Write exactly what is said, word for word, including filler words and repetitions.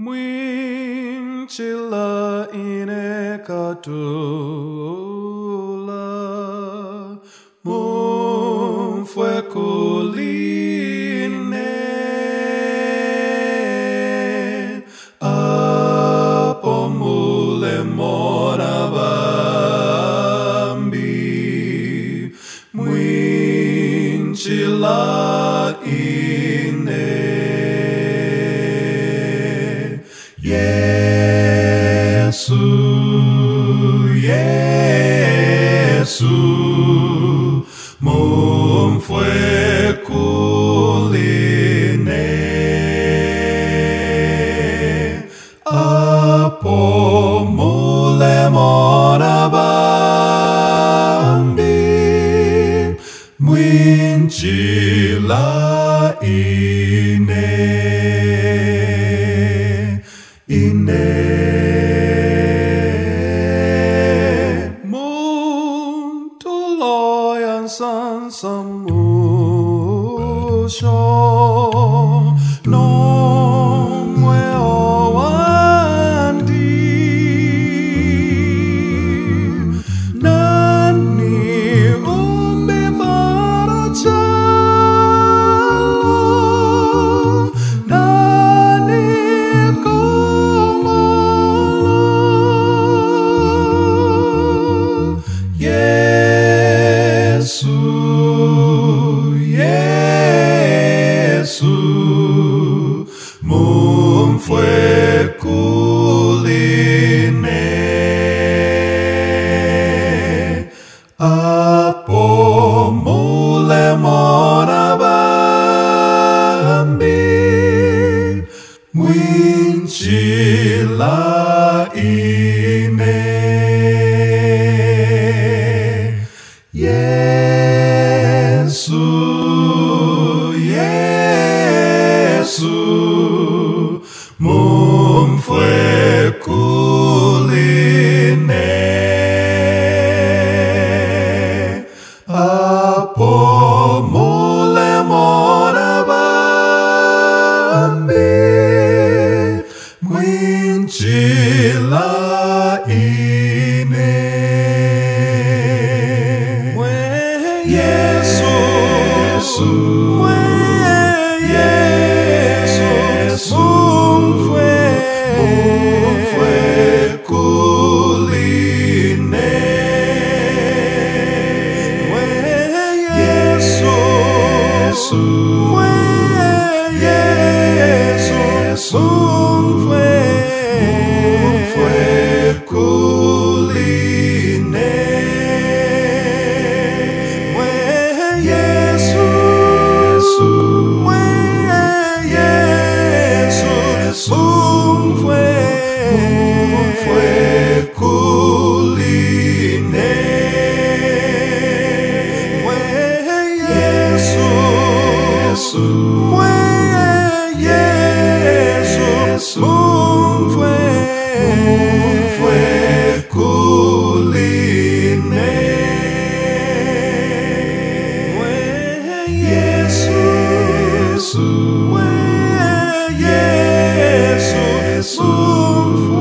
Mwinchila inekatula Mumfwe kuline Apo mule mora bambi Mwinchila ine Yesu, Yesu, mumfwe kuline, apo mule mora bambi, mwinchila ine. Ine Muntuloyan san samusho Nongwe owandi Nani umbi varachalo Nani Yesu, Yesu, mumfwe kuline, apo mule mora bambi, mwinchila ine. Yesu, Yesu, mumfwe kuline, apo mule mora bambi, mwinchila ine. Yesu, Yesu, mumfwe, mumfwe kuline. Yesu, Yesu, mumfwe, mumfwe kuline. Mumfwe, mumfwe kuline. Yesu, Yesu, mumfwe, mumfwe kuline. Yesu, Yesu, mumfwe